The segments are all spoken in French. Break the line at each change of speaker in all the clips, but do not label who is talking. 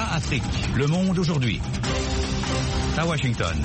VOA Afrique, le monde aujourd'hui. À Washington.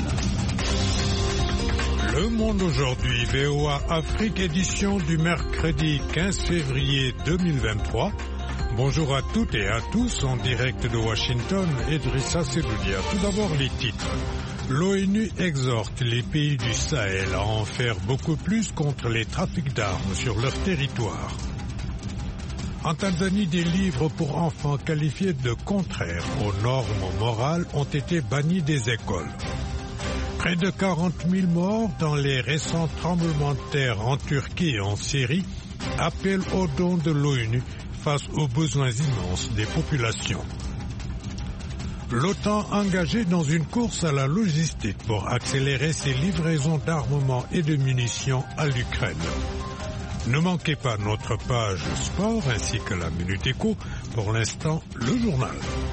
Le monde aujourd'hui, VOA Afrique, édition du mercredi 15 février 2023. Bonjour à toutes et à tous, en direct de Washington, Idrissa Seloudia. Tout d'abord les titres. L'ONU exhorte les pays du Sahel à en faire beaucoup plus contre les trafics d'armes sur leur territoire. En Tanzanie, des livres pour enfants qualifiés de contraires aux normes morales ont été bannis des écoles. Près de 40 000 morts dans les récents tremblements de terre en Turquie et en Syrie appellent au don de l'ONU face aux besoins immenses des populations. L'OTAN engagée dans une course à la logistique pour accélérer ses livraisons d'armement et de munitions à l'Ukraine. Ne manquez pas notre page sport ainsi que la Minute Éco. Pour l'instant, le journal.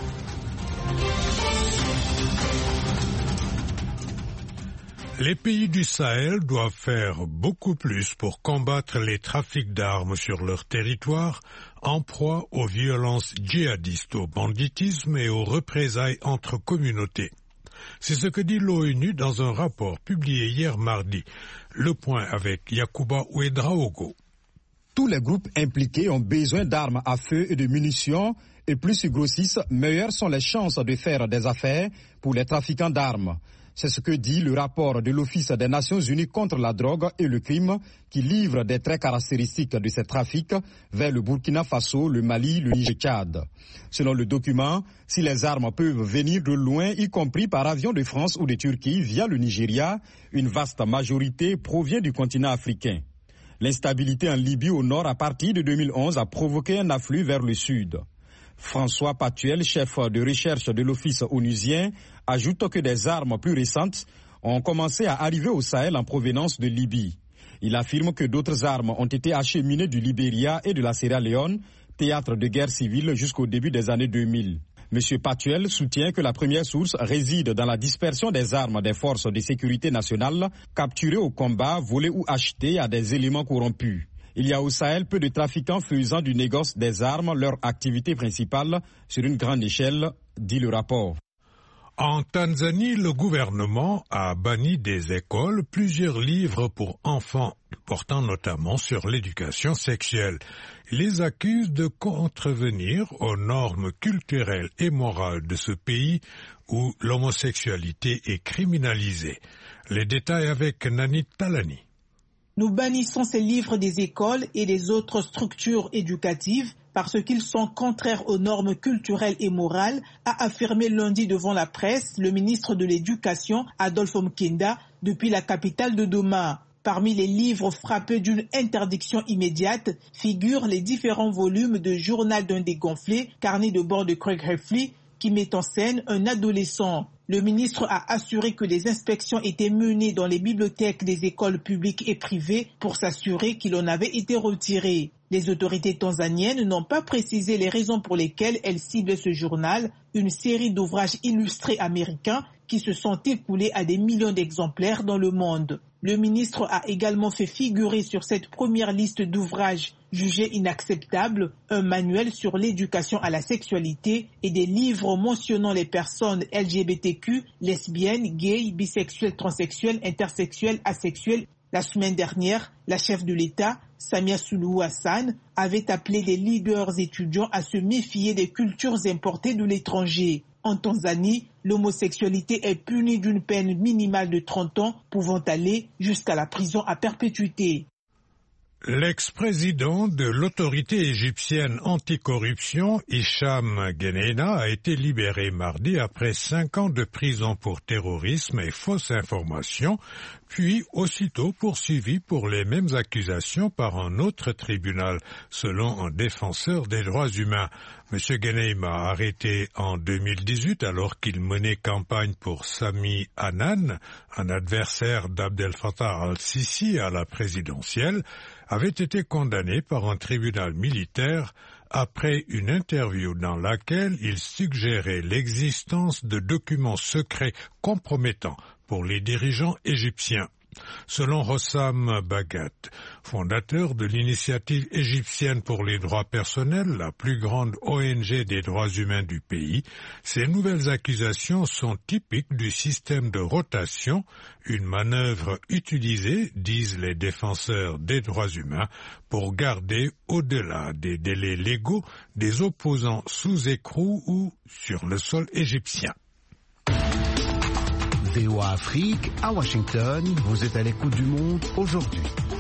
Les pays du Sahel doivent faire beaucoup plus pour combattre les trafics d'armes sur leur territoire, en proie aux violences djihadistes, au banditisme et aux représailles entre communautés. C'est ce que dit l'ONU dans un rapport publié hier mardi. Le point avec Yacouba Ouedraogo.
Tous les groupes impliqués ont besoin d'armes à feu et de munitions, et plus ils grossissent, meilleures sont les chances de faire des affaires pour les trafiquants d'armes. C'est ce que dit le rapport de l'Office des Nations Unies contre la drogue et le crime, qui livre des traits caractéristiques de ces trafics vers le Burkina Faso, le Mali, le Niger et le Tchad. Selon le document, si les armes peuvent venir de loin, y compris par avion de France ou de Turquie via le Nigeria, une vaste majorité provient du continent africain. L'instabilité en Libye au nord à partir de 2011 a provoqué un afflux vers le sud. François Patuel, chef de recherche de l'Office onusien, ajoute que des armes plus récentes ont commencé à arriver au Sahel en provenance de Libye. Il affirme que d'autres armes ont été acheminées du Libéria et de la Sierra Leone, théâtre de guerre civile jusqu'au début des années 2000. M. Patuel soutient que la première source réside dans la dispersion des armes des forces de sécurité nationale capturées au combat, volées ou achetées à des éléments corrompus. Il y a au Sahel peu de trafiquants faisant du négoce des armes leur activité principale sur une grande échelle, dit le rapport.
En Tanzanie, le gouvernement a banni des écoles plusieurs livres pour enfants, portant notamment sur l'éducation sexuelle. Il les accuse de contrevenir aux normes culturelles et morales de ce pays où l'homosexualité est criminalisée. Les détails avec Nani Talani.
Nous bannissons ces livres des écoles et des autres structures éducatives parce qu'ils sont contraires aux normes culturelles et morales, a affirmé lundi devant la presse le ministre de l'Éducation, Adolphe Mkenda, depuis la capitale de Doma. Parmi les livres frappés d'une interdiction immédiate figurent les différents volumes de Journal d'un dégonflé, carnet de bord de Craig Heffley, qui met en scène un adolescent. Le ministre a assuré que des inspections étaient menées dans les bibliothèques des écoles publiques et privées pour s'assurer qu'il en avait été retiré. Les autorités tanzaniennes n'ont pas précisé les raisons pour lesquelles elles ciblent ce journal, une série d'ouvrages illustrés américains qui se sont écoulés à des millions d'exemplaires dans le monde. Le ministre a également fait figurer sur cette première liste d'ouvrages jugés inacceptables un manuel sur l'éducation à la sexualité et des livres mentionnant les personnes LGBTQ, lesbiennes, gays, bisexuelles, transsexuelles, intersexuelles, asexuelles. La semaine dernière, la chef de l'État, Samia Suluhu Hassan, avait appelé les leaders étudiants à se méfier des cultures importées de l'étranger. En Tanzanie, l'homosexualité est punie d'une peine minimale de 30 ans, pouvant aller jusqu'à la prison à perpétuité.
L'ex-président de l'autorité égyptienne anticorruption, Hicham Geneina, a été libéré mardi après 5 ans de prison pour terrorisme et fausse information, puis aussitôt poursuivi pour les mêmes accusations par un autre tribunal, selon un défenseur des droits humains. M. Geneina, arrêté en 2018 alors qu'il menait campagne pour Sami Hanan, un adversaire d'Abdel Fattah al-Sisi à la présidentielle, avait été condamné par un tribunal militaire après une interview dans laquelle il suggérait l'existence de documents secrets compromettants pour les dirigeants égyptiens. Selon Hossam Bagat, fondateur de l'initiative égyptienne pour les droits personnels, la plus grande ONG des droits humains du pays, ces nouvelles accusations sont typiques du système de rotation, une manœuvre utilisée, disent les défenseurs des droits humains, pour garder au-delà des délais légaux des opposants sous écrou ou sur le sol égyptien.
VOA Afrique, à Washington, vous êtes à l'écoute du monde aujourd'hui.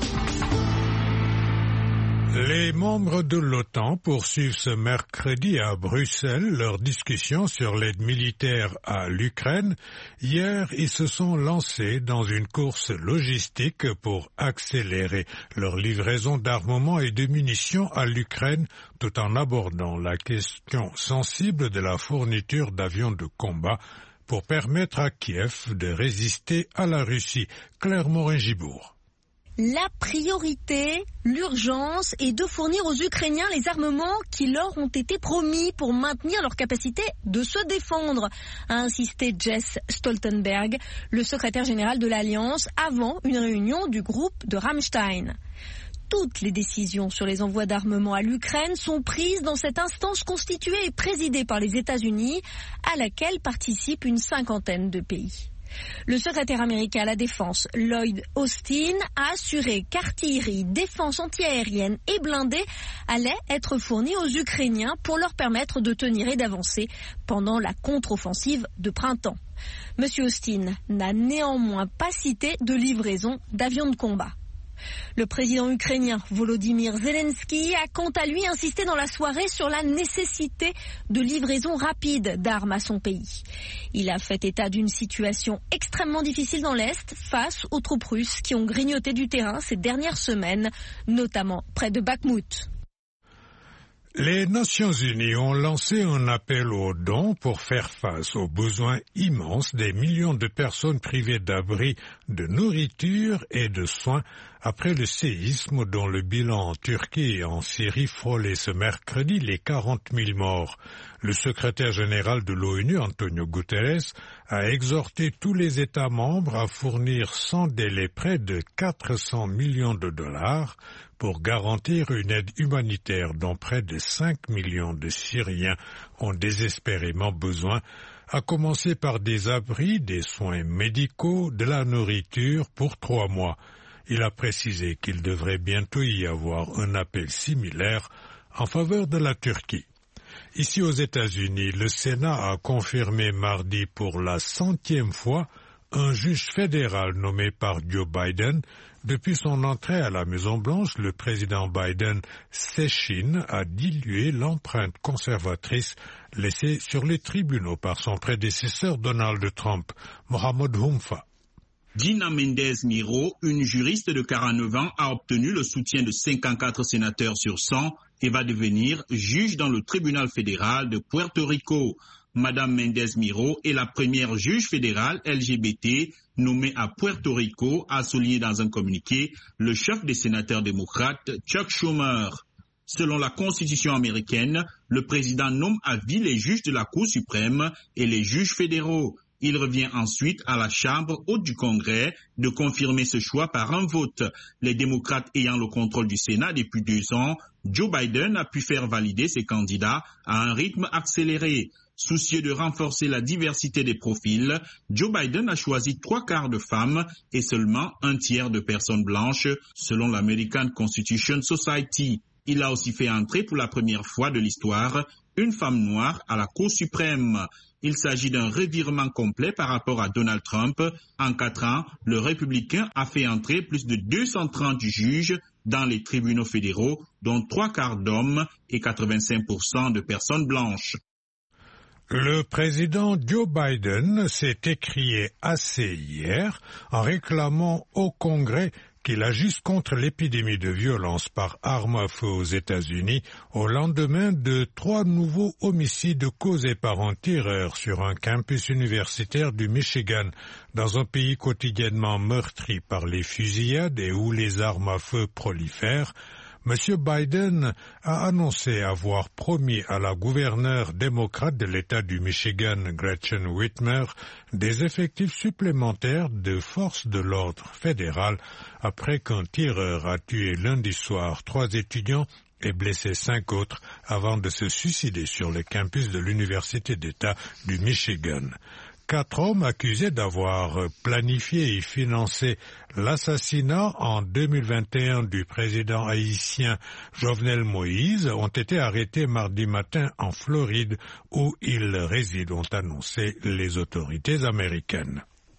Les membres de l'OTAN poursuivent ce mercredi à Bruxelles leur discussion sur l'aide militaire à l'Ukraine. Hier, ils se sont lancés dans une course logistique pour accélérer leur livraison d'armement et de munitions à l'Ukraine, tout en abordant la question sensible de la fourniture d'avions de combat pour permettre à Kiev de résister à la Russie. Claire Morin-Gibourg.
La priorité, l'urgence est de fournir aux Ukrainiens les armements qui leur ont été promis pour maintenir leur capacité de se défendre, a insisté Jens Stoltenberg, le secrétaire général de l'Alliance, avant une réunion du groupe de Ramstein. Toutes les décisions sur les envois d'armement à l'Ukraine sont prises dans cette instance constituée et présidée par les États-Unis, à laquelle participent une 50aine de pays. Le secrétaire américain à la Défense, Lloyd Austin, a assuré qu'artillerie, défense antiaérienne et blindés allaient être fournis aux Ukrainiens pour leur permettre de tenir et d'avancer pendant la contre-offensive de printemps. Monsieur Austin n'a néanmoins pas cité de livraison d'avions de combat. Le président ukrainien Volodymyr Zelensky a quant à lui insisté dans la soirée sur la nécessité de livraison rapide d'armes à son pays. Il a fait état d'une situation extrêmement difficile dans l'Est face aux troupes russes qui ont grignoté du terrain ces dernières semaines, notamment près de Bakhmout.
Les Nations Unies ont lancé un appel aux dons pour faire face aux besoins immenses des millions de personnes privées d'abri, de nourriture et de soins après le séisme dont le bilan en Turquie et en Syrie frôlait ce mercredi les 40 000 morts. Le secrétaire général de l'ONU, Antonio Guterres, a exhorté tous les États membres à fournir sans délai près de 400 millions de dollars pour garantir une aide humanitaire dont près de 5 millions de Syriens ont désespérément besoin, à commencer par des abris, des soins médicaux, de la nourriture pour 3 mois. Il a précisé qu'il devrait bientôt y avoir un appel similaire en faveur de la Turquie. Ici aux États-Unis, le Sénat a confirmé mardi pour la 100e fois un juge fédéral nommé par Joe Biden. Depuis son entrée à la Maison-Blanche, le président Biden s'échine à diluer l'empreinte conservatrice laissée sur les tribunaux par son prédécesseur Donald Trump. Mohamed Houmfa.
Gina Mendez Miro, une juriste de 49 ans, a obtenu le soutien de 54 sénateurs sur 100 et va devenir juge dans le tribunal fédéral de Puerto Rico. Madame Mendez Miro est la première juge fédérale LGBT nommée à Puerto Rico, a souligné dans un communiqué le chef des sénateurs démocrates, Chuck Schumer. Selon la Constitution américaine, le président nomme à vie les juges de la Cour suprême et les juges fédéraux. Il revient ensuite à la Chambre haute du Congrès de confirmer ce choix par un vote. Les démocrates ayant le contrôle du Sénat depuis 2 ans, Joe Biden a pu faire valider ses candidats à un rythme accéléré. Soucieux de renforcer la diversité des profils, Joe Biden a choisi 3/4 de femmes et seulement 1/3 de personnes blanches, selon l'American Constitution Society. Il a aussi fait entrer pour la première fois de l'histoire une femme noire à la Cour suprême. Il s'agit d'un revirement complet par rapport à Donald Trump. En 4 ans, le républicain a fait entrer plus de 230 juges dans les tribunaux fédéraux, dont 3/4 d'hommes et 85% de personnes blanches.
Le président Joe Biden s'est écrié assez hier en réclamant au Congrès qu'il agisse contre l'épidémie de violence par arme à feu aux États-Unis au lendemain de 3 nouveaux homicides causés par un tireur sur un campus universitaire du Michigan, dans un pays quotidiennement meurtri par les fusillades et où les armes à feu prolifèrent. M. Biden a annoncé avoir promis à la gouverneure démocrate de l'État du Michigan, Gretchen Whitmer, des effectifs supplémentaires de forces de l'ordre fédéral après qu'un tireur a tué lundi soir 3 étudiants et blessé 5 autres avant de se suicider sur le campus de l'Université d'État du Michigan. 4 hommes accusés d'avoir planifié et financé l'assassinat en 2021 du président haïtien Jovenel Moïse ont été arrêtés mardi matin en Floride où ils résident, ont annoncé les autorités américaines.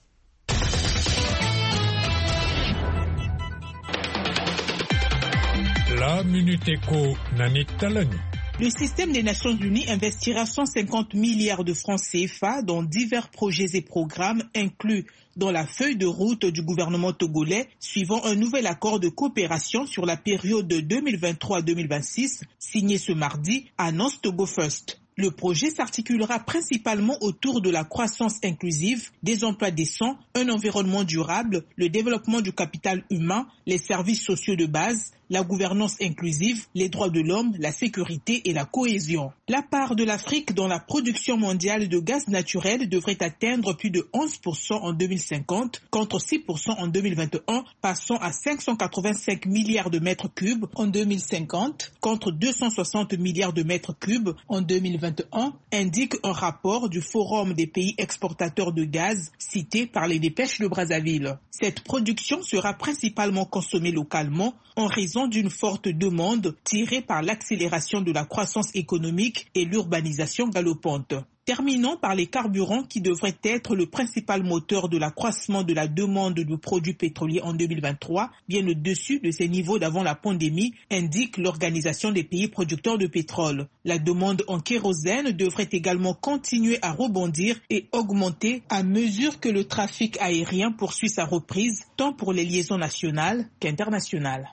La Minute Éco, Nanik Talani.
Le système des Nations Unies investira 150 milliards de francs CFA dans divers projets et programmes inclus dans la feuille de route du gouvernement togolais suivant un nouvel accord de coopération sur la période de 2023-2026 signé ce mardi, annonce Togo First. Le projet s'articulera principalement autour de la croissance inclusive, des emplois décents, un environnement durable, le développement du capital humain, les services sociaux de base, la gouvernance inclusive, les droits de l'homme, la sécurité et la cohésion. La part de l'Afrique dans la production mondiale de gaz naturel devrait atteindre plus de 11% en 2050 contre 6% en 2021, passant à 585 milliards de mètres cubes en 2050 contre 260 milliards de mètres cubes en 2021, indique un rapport du Forum des pays exportateurs de gaz cité par les dépêches de Brazzaville. Cette production sera principalement consommée localement en raison d'une forte demande tirée par l'accélération de la croissance économique et l'urbanisation galopante. Terminons par les carburants qui devraient être le principal moteur de l'accroissement de la demande de produits pétroliers en 2023, bien au-dessus de ces niveaux d'avant la pandémie, indique l'Organisation des pays producteurs de pétrole. La demande en kérosène devrait également continuer à rebondir et augmenter à mesure que le trafic aérien poursuit sa reprise, tant pour les liaisons nationales qu'internationales.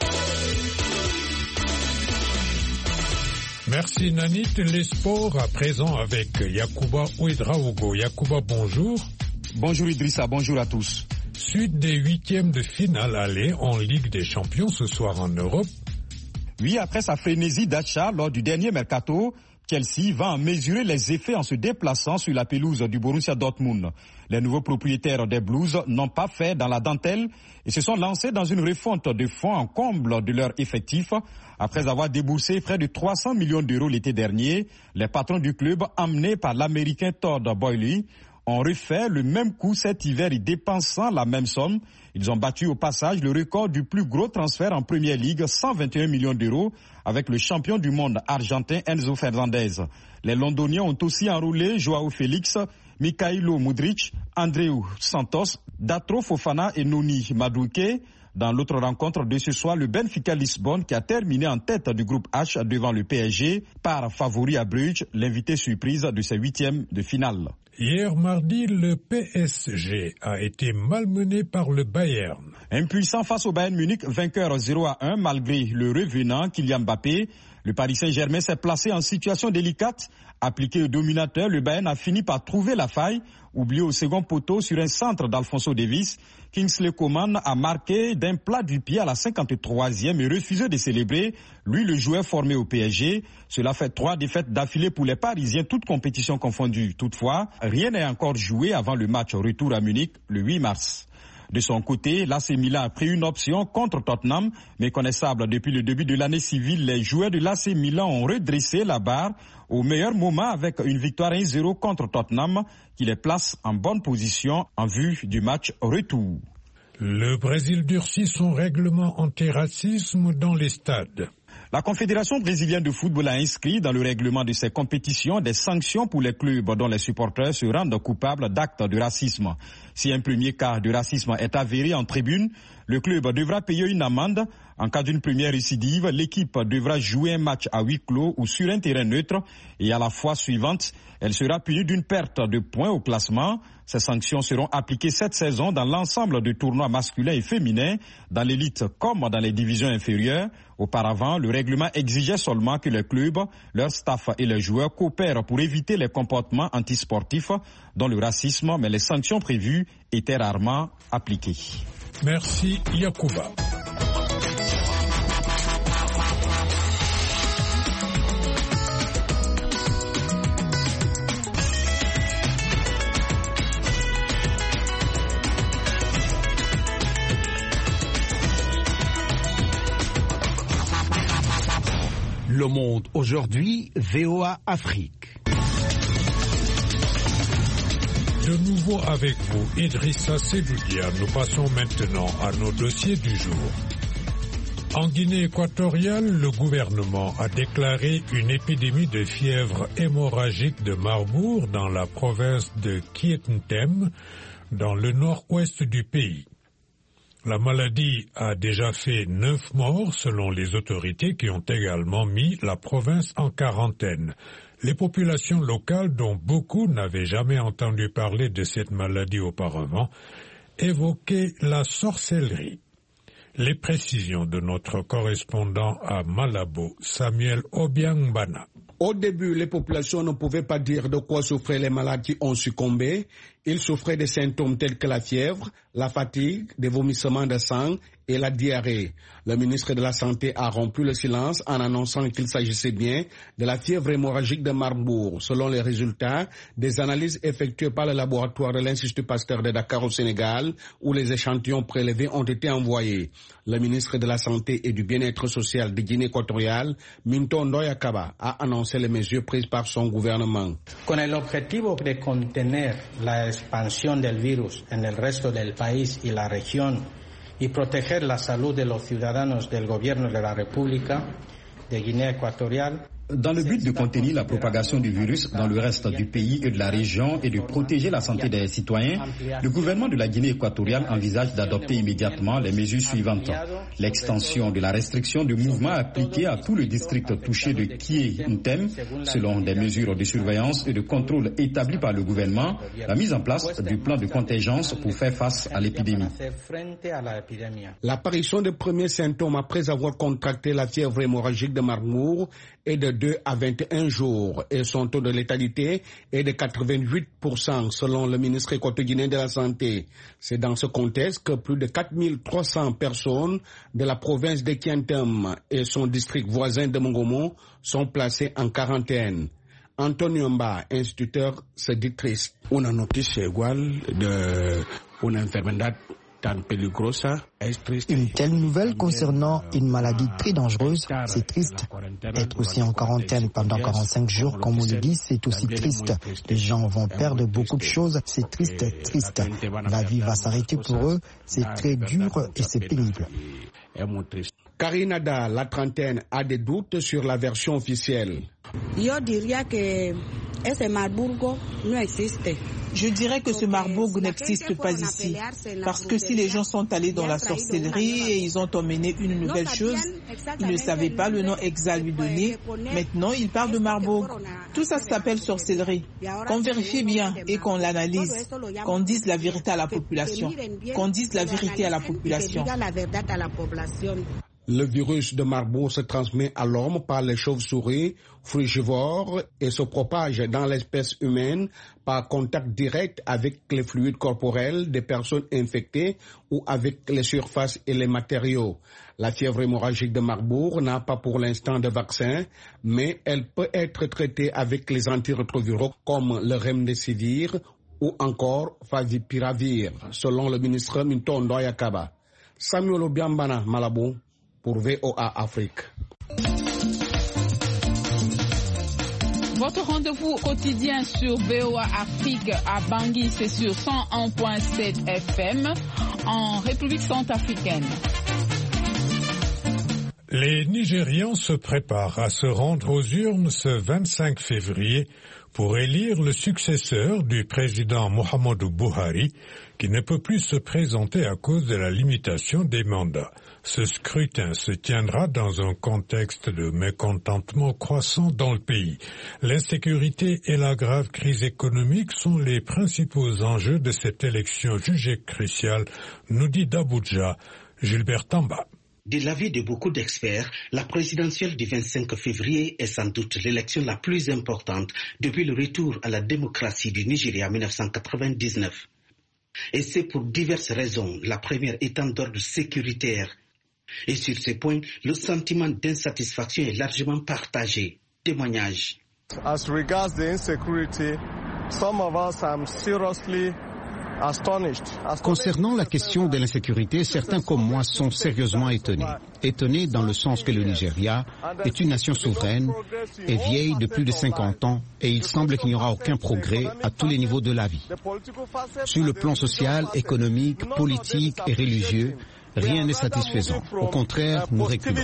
Merci Nanit. Les sports à présent avec Yacouba Ouedraogo. Yacouba, bonjour.
Bonjour Idrissa, bonjour à tous.
Suite des 8e de finale aller en Ligue des Champions ce soir en Europe.
Oui, après sa frénésie d'achat lors du dernier mercato, Chelsea va en mesurer les effets en se déplaçant sur la pelouse du Borussia Dortmund. Les nouveaux propriétaires des Blues n'ont pas fait dans la dentelle et se sont lancés dans une refonte de fonds en comble de leur effectif. Après avoir déboursé près de 300 millions d'euros l'été dernier, les patrons du club, emmenés par l'Américain Todd Boehly, ont refait le même coup cet hiver y dépensant la même somme. Ils ont battu au passage le record du plus gros transfert en Première Ligue, 121 millions d'euros, avec le champion du monde argentin Enzo Fernandez. Les Londoniens ont aussi enrôlé Joao Félix, Mikhailo Mudryk, Andreu Santos, Datro Fofana et Noni Madueke. Dans l'autre rencontre de ce soir, le Benfica Lisbonne qui a terminé en tête du groupe H devant le PSG par favori à Bruges, l'invité surprise de ses 8e de finale.
Hier mardi, le PSG a été malmené par le Bayern.
Impuissant face au Bayern Munich, vainqueur 0-1 malgré le revenant Kylian Mbappé, le Paris Saint-Germain s'est placé en situation délicate. Appliqué au dominateur, le Bayern a fini par trouver la faille. Oublié au second poteau sur un centre d'Alphonso Davies, Kingsley Coman a marqué d'un plat du pied à la 53e et refusé de célébrer. Lui, le joueur formé au PSG. Cela fait 3 défaites d'affilée pour les Parisiens, toutes compétitions confondues. Toutefois, rien n'est encore joué avant le match retour à Munich le 8 mars. De son côté, l'AC Milan a pris une option contre Tottenham. Méconnaissable depuis le début de l'année civile, les joueurs de l'AC Milan ont redressé la barre au meilleur moment avec une victoire 1-0 contre Tottenham qui les place en bonne position en vue du match retour.
Le Brésil durcit son règlement antiracisme dans les stades.
La Confédération brésilienne de football a inscrit dans le règlement de ces compétitions des sanctions pour les clubs dont les supporters se rendent coupables d'actes de racisme. Si un premier cas de racisme est avéré en tribune, le club devra payer une amende. En cas d'une première récidive, l'équipe devra jouer un match à huis clos ou sur un terrain neutre et à la fois suivante, elle sera punie d'une perte de points au classement. Ces sanctions seront appliquées cette saison dans l'ensemble de tournois masculins et féminins, dans l'élite comme dans les divisions inférieures. Auparavant, le règlement exigeait seulement que les clubs, leur staff et les joueurs coopèrent pour éviter les comportements antisportifs dont le racisme, mais les sanctions prévues étaient rarement appliquées.
Merci Yacouba.
Le Monde aujourd'hui, VOA Afrique.
De nouveau avec vous, Idrissa Seloudia. Nous passons maintenant à nos dossiers du jour. En Guinée équatoriale, le gouvernement a déclaré une épidémie de fièvre hémorragique de Marbourg dans la province de Kietntem, dans le nord-ouest du pays. La maladie a déjà fait 9 morts selon les autorités qui ont également mis la province en quarantaine. Les populations locales, dont beaucoup n'avaient jamais entendu parler de cette maladie auparavant, évoquaient la sorcellerie. Les précisions de notre correspondant à Malabo, Samuel Obiangbana.
Au début, les populations ne pouvaient pas dire de quoi souffraient les malades qui ont succombé. Ils souffraient de symptômes tels que la fièvre, la fatigue, des vomissements de sang et la diarrhée. Le ministre de la Santé a rompu le silence en annonçant qu'il s'agissait bien de la fièvre hémorragique de Marbourg, selon les résultats des analyses effectuées par le laboratoire de l'Institut Pasteur de Dakar au Sénégal, où les échantillons prélevés ont été envoyés. Le ministre de la Santé et du Bien-être social de Guinée équatoriale, Minto Ndoye Kaba, a annoncé les mesures prises par son gouvernement.
Con el objetivo de contener la expansión del virus en el resto del país y la región y proteger la salud de los ciudadanos del gobierno de la República de Guinea Ecuatorial.
Dans le but de contenir la propagation du virus dans le reste du pays et de la région et de protéger la santé des citoyens, le gouvernement de la Guinée équatoriale envisage d'adopter immédiatement les mesures suivantes. L'extension de la restriction de mouvement appliquée à tout le district touché de Kietntem, selon des mesures de surveillance et de contrôle établies par le gouvernement, la mise en place du plan de contingence pour faire face à l'épidémie.
L'apparition des premiers symptômes après avoir contracté la fièvre hémorragique de Marbourg est de 2 à 21 jours et son taux de létalité est de 88% selon le ministre équatorien de la Santé. C'est dans ce contexte que plus de 4300 personnes de la province de Kietntem et son district voisin de Mongomo sont placées en quarantaine. Antonio Mba, instituteur, se dit triste.
Una noticia igual de una enfermedad tan peligrosa.
Une telle nouvelle concernant une maladie très dangereuse, c'est triste. Être aussi en quarantaine pendant 45 jours, comme on le dit, c'est aussi triste. Les gens vont perdre beaucoup de choses, c'est triste. La vie va s'arrêter pour eux, c'est très dur et c'est pénible.
Karinada, la trentaine, a des doutes sur la version officielle.
Je dirais que ce Marbourg n'existe pas ici. Parce que si les gens sont allés dans la sorcellerie et ils ont emmené une nouvelle chose, ils ne savaient pas le nom exact lui donner. Maintenant, ils parlent de Marbourg. Tout ça s'appelle sorcellerie. Qu'on vérifie bien et qu'on l'analyse. Qu'on dise la vérité à la population. Qu'on dise la vérité à la population.
Le virus de Marbourg se transmet à l'homme par les chauves-souris frugivores et se propage dans l'espèce humaine par contact direct avec les fluides corporels des personnes infectées ou avec les surfaces et les matériaux. La fièvre hémorragique de Marbourg n'a pas pour l'instant de vaccin, mais elle peut être traitée avec les antirétroviraux comme le remdesivir ou encore favipiravir, selon le ministre Minto Ndoye Kaba. Samuel Obiangbana, Malabo, pour VOA Afrique.
Votre rendez-vous quotidien sur VOA Afrique à Bangui, c'est sur 101.7 FM en République centrafricaine.
Les Nigérians se préparent à se rendre aux urnes ce 25 février pour élire le successeur du président Muhammadu Buhari, qui ne peut plus se présenter à cause de la limitation des mandats. Ce scrutin se tiendra dans un contexte de mécontentement croissant dans le pays. L'insécurité et la grave crise économique sont les principaux enjeux de cette élection jugée cruciale, nous dit d'Abuja Gilbert Tamba.
De l'avis de beaucoup d'experts, la présidentielle du 25 février est sans doute l'élection la plus importante depuis le retour à la démocratie du Nigeria en 1999. Et c'est pour diverses raisons, la première étant d'ordre sécuritaire. Et sur ce point, le sentiment d'insatisfaction est largement partagé. Témoignage.
As regards the insecurity, some of us are seriously
Concernant la question de l'insécurité, certains comme moi sont sérieusement étonnés. Étonnés dans le sens que le Nigeria est une nation souveraine et vieille de plus de 50 ans et il semble qu'il n'y aura aucun progrès à tous les niveaux de la vie. Sur le plan social, économique, politique et religieux, rien n'est satisfaisant. Au contraire, nous reculons.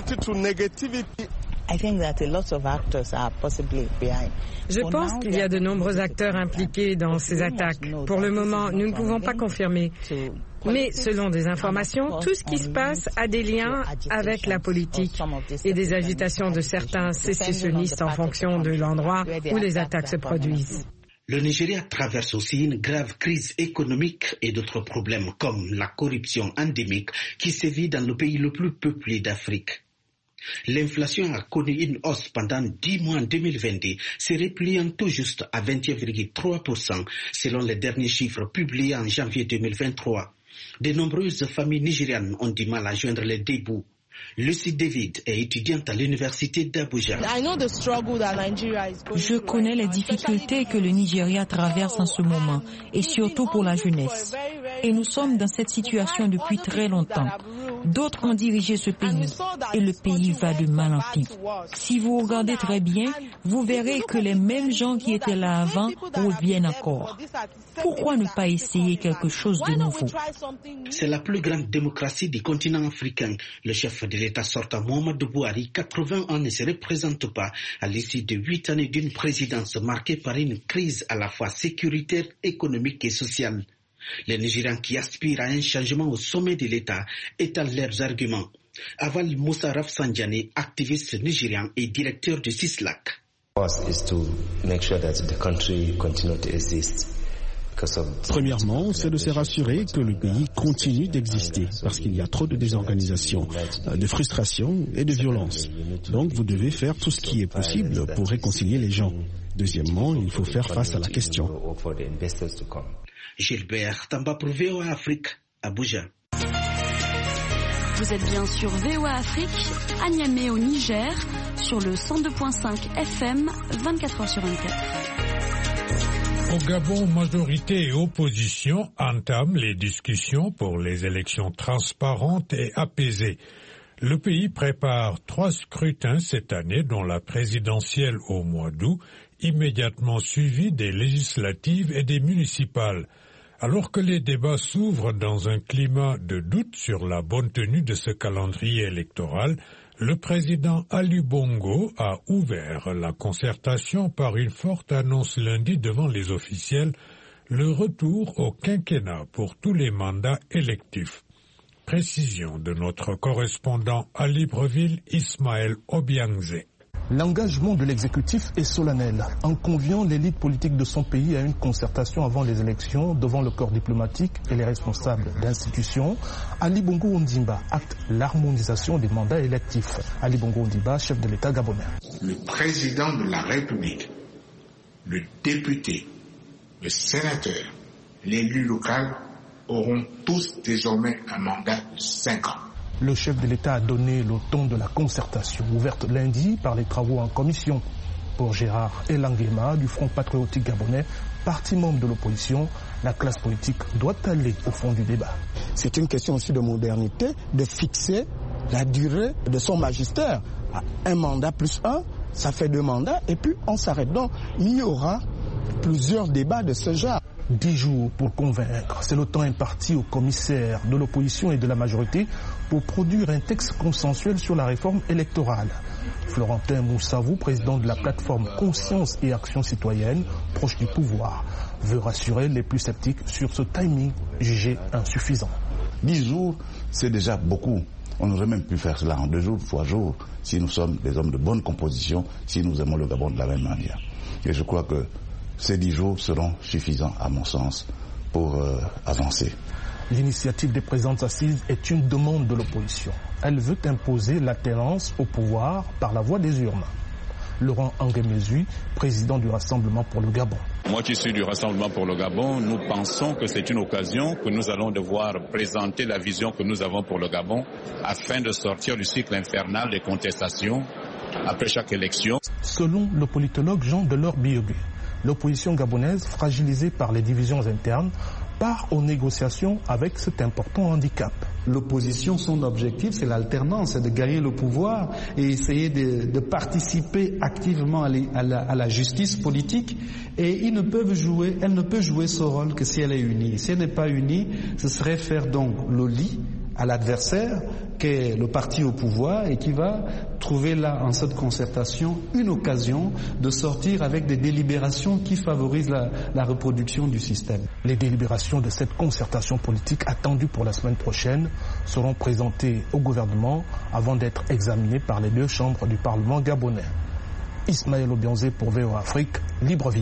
Je pense qu'il y a de nombreux acteurs impliqués dans ces attaques. Pour le moment, nous ne pouvons pas confirmer. Mais selon des informations, tout ce qui se passe a des liens avec la politique et des agitations de certains sécessionnistes en fonction de l'endroit où les attaques se produisent.
Le Nigeria traverse aussi une grave crise économique et d'autres problèmes comme la corruption endémique qui sévit dans le pays le plus peuplé d'Afrique. L'inflation a connu une hausse pendant 10 mois en 2022, se repliant tout juste à 21,3% selon les derniers chiffres publiés en janvier 2023. De nombreuses familles nigérianes ont du mal à joindre les deux bouts. Lucy David est étudiante à l'université d'Abuja.
Je connais les difficultés que le Nigeria traverse en ce moment, et surtout pour la jeunesse. Et nous sommes dans cette situation depuis très longtemps. D'autres ont dirigé ce pays, et le pays va de mal en pis. Si vous regardez très bien, vous verrez que les mêmes gens qui étaient là avant reviennent encore. Pourquoi ne pas essayer quelque chose de nouveau?
C'est la plus grande démocratie du continent africain. Le chef de l'État sortant Muhammadu Buhari, 80 ans, ne se représente pas à l'issue de 8 années d'une présidence marquée par une crise à la fois sécuritaire, économique et sociale. Les Nigérians qui aspirent à un changement au sommet de l'État étalent leurs arguments. Aval Moussa Rafsanjani, activiste nigérian et directeur de CISLAC.
Premièrement, c'est de se rassurer que le pays continue d'exister parce qu'il y a trop de désorganisation, de frustration et de violence. Donc vous devez faire tout ce qui est possible pour réconcilier les gens. Deuxièmement, il faut faire face à la question.
Gilbert Tamba pour VOA Afrique, Abuja.
Vous êtes bien sur VOA Afrique, à Niamey au Niger, sur le 102.5 FM, 24 heures sur 24.
Au Gabon, majorité et opposition entament les discussions pour les élections transparentes et apaisées. Le pays prépare 3 scrutins cette année, dont la présidentielle au mois d'août, immédiatement suivie des législatives et des municipales. Alors que les débats s'ouvrent dans un climat de doute sur la bonne tenue de ce calendrier électoral, le président Ali Bongo a ouvert la concertation par une forte annonce lundi devant les officiels, le retour au quinquennat pour tous les mandats électifs. Précision de notre correspondant à Libreville, Ismaël Obiangze.
L'engagement de l'exécutif est solennel. En conviant l'élite politique de son pays à une concertation avant les élections devant le corps diplomatique et les responsables d'institutions, Ali Bongo Ondimba acte l'harmonisation des mandats électifs. Ali Bongo Ondimba, chef de l'État gabonais.
Le président de la République, le député, le sénateur, l'élu local auront tous désormais un mandat de 5 ans.
Le chef de l'État a donné le ton de la concertation, ouverte lundi par les travaux en commission. Pour Gérard Elangema du Front patriotique gabonais, parti membre de l'opposition, la classe politique doit aller au fond du débat.
C'est une question aussi de modernité, de fixer la durée de son magistère. Un mandat plus 1, ça fait 2 mandats, et puis on s'arrête. Donc il y aura plusieurs débats de ce genre.
10 jours pour convaincre, c'est le temps imparti aux commissaires de l'opposition et de la majorité pour produire un texte consensuel sur la réforme électorale. Florentin Moussavou, président de la plateforme Conscience et Action Citoyenne, proche du pouvoir, veut rassurer les plus sceptiques sur ce timing jugé insuffisant.
10 jours, c'est déjà beaucoup. On aurait même pu faire cela en 2 jours, fois jour, si nous sommes des hommes de bonne composition, si nous aimons le Gabon de la même manière. Et je crois que ces 10 jours seront suffisants, à mon sens, pour avancer.
L'initiative des présentes assises est une demande de l'opposition. Elle veut imposer l'alternance au pouvoir par la voie des urnes. Laurent Anguemezui, président du Rassemblement pour le Gabon.
Moi qui suis du Rassemblement pour le Gabon, nous pensons que c'est une occasion que nous allons devoir présenter la vision que nous avons pour le Gabon afin de sortir du cycle infernal des contestations après chaque élection.
Selon le politologue Jean Delors Biogui, l'opposition gabonaise, fragilisée par les divisions internes, part aux négociations avec cet important handicap.
L'opposition, son objectif, c'est l'alternance, c'est de gagner le pouvoir et essayer de participer activement à la justice politique. Et elle ne peut jouer ce rôle que si elle est unie. Si elle n'est pas unie, ce serait faire donc le lit à l'adversaire, qui est le parti au pouvoir, et qui va trouver là, en cette concertation, une occasion de sortir avec des délibérations qui favorisent la reproduction du système.
Les délibérations de cette concertation politique attendue pour la semaine prochaine seront présentées au gouvernement avant d'être examinées par les deux chambres du Parlement gabonais. Ismaël Obianzé pour VOA Afrique, Libreville.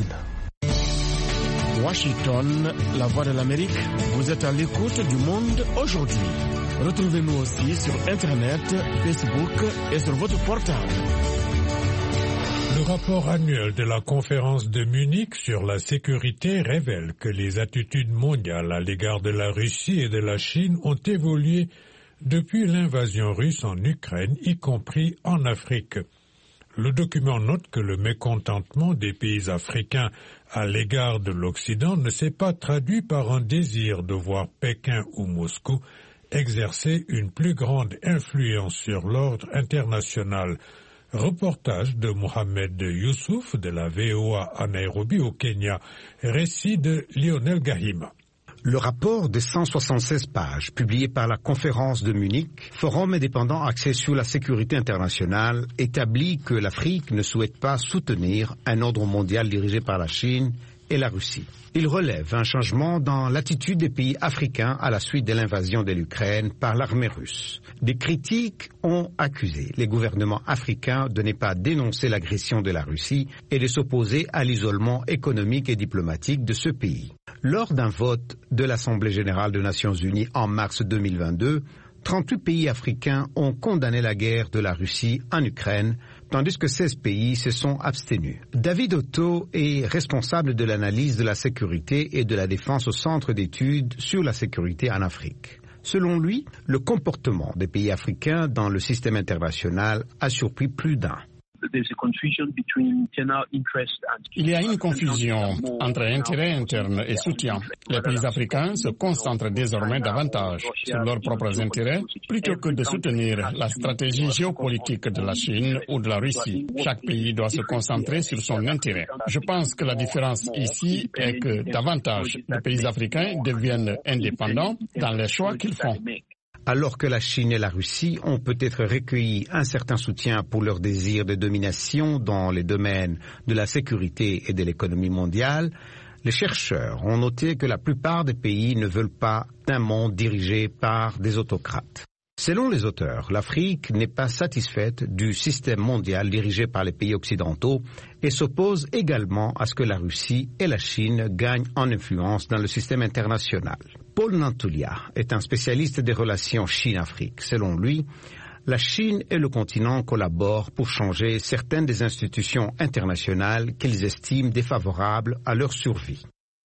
Washington, la voix de l'Amérique, vous êtes à l'écoute du monde aujourd'hui. Retrouvez-nous aussi sur Internet, Facebook et sur votre portable.
Le rapport annuel de la conférence de Munich sur la sécurité révèle que les attitudes mondiales à l'égard de la Russie et de la Chine ont évolué depuis l'invasion russe en Ukraine, y compris en Afrique. Le document note que le mécontentement des pays africains à l'égard de l'Occident ne s'est pas traduit par un désir de voir Pékin ou Moscou exercer une plus grande influence sur l'ordre international. Reportage de Mohamed Youssouf de la VOA à Nairobi au Kenya. Récit de Lionel Gahima.
Le rapport de 176 pages publié par la conférence de Munich, Forum indépendant axé sur la sécurité internationale, établit que l'Afrique ne souhaite pas soutenir un ordre mondial dirigé par la Chine et la Russie. Il relève un changement dans l'attitude des pays africains à la suite de l'invasion de l'Ukraine par l'armée russe. Des critiques ont accusé les gouvernements africains de ne pas dénoncer l'agression de la Russie et de s'opposer à l'isolement économique et diplomatique de ce pays. Lors d'un vote de l'Assemblée générale des Nations unies en mars 2022, 38 pays africains ont condamné la guerre de la Russie en Ukraine, tandis que 16 pays se sont abstenus. David Otto est responsable de l'analyse de la sécurité et de la défense au Centre d'études sur la sécurité en Afrique. Selon lui, le comportement des pays africains dans le système international a surpris plus d'un.
Il y a une confusion entre intérêt interne et soutien. Les pays africains se concentrent désormais davantage sur leurs propres intérêts plutôt que de soutenir la stratégie géopolitique de la Chine ou de la Russie. Chaque pays doit se concentrer sur son intérêt. Je pense que la différence ici est que davantage de pays africains deviennent indépendants dans les choix qu'ils font.
Alors que la Chine et la Russie ont peut-être recueilli un certain soutien pour leur désir de domination dans les domaines de la sécurité et de l'économie mondiale, les chercheurs ont noté que la plupart des pays ne veulent pas d'un monde dirigé par des autocrates. Selon les auteurs, l'Afrique n'est pas satisfaite du système mondial dirigé par les pays occidentaux et s'oppose également à ce que la Russie et la Chine gagnent en influence dans le système international. Paul Nantulia est un spécialiste des relations Chine-Afrique. Selon lui, la Chine et le continent collaborent pour changer certaines des institutions internationales qu'ils estiment défavorables à leur survie.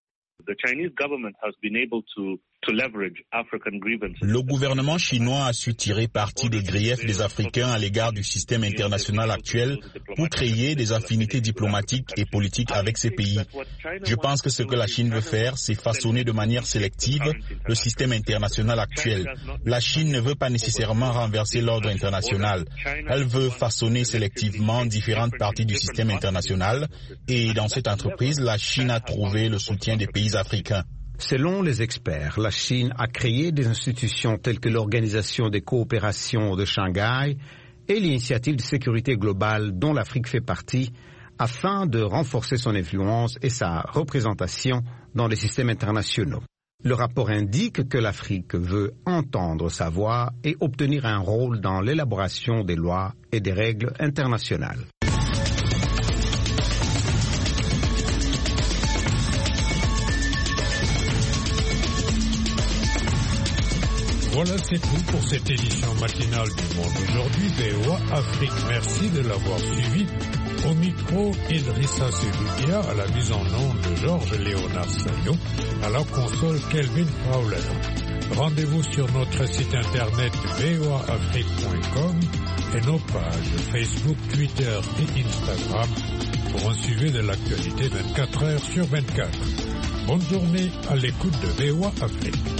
Le gouvernement chinois a su tirer parti des griefs des Africains à l'égard du système international actuel pour créer des affinités diplomatiques et politiques avec ces pays. Je pense que ce que la Chine veut faire, c'est façonner de manière sélective le système international actuel. La Chine ne veut pas nécessairement renverser l'ordre international. Elle veut façonner sélectivement différentes parties du système international et dans cette entreprise, la Chine a trouvé le soutien des pays africains.
Selon les experts, la Chine a créé des institutions telles que l'Organisation des coopérations de Shanghai et l'Initiative de sécurité globale dont l'Afrique fait partie afin de renforcer son influence et sa représentation dans les systèmes internationaux. Le rapport indique que l'Afrique veut entendre sa voix et obtenir un rôle dans l'élaboration des lois et des règles internationales.
Voilà, c'est tout pour cette édition matinale du Monde aujourd'hui. VOA Afrique, merci de l'avoir suivi. Au micro, Idrissa Seloudia, à la mise en onde de Georges Léonard Sagnon, à la console Kelvin Fowler. Rendez-vous sur notre site internet voaafrique.com et nos pages Facebook, Twitter et Instagram pour un suivi de l'actualité 24 heures sur 24. Bonne journée à l'écoute de VOA Afrique.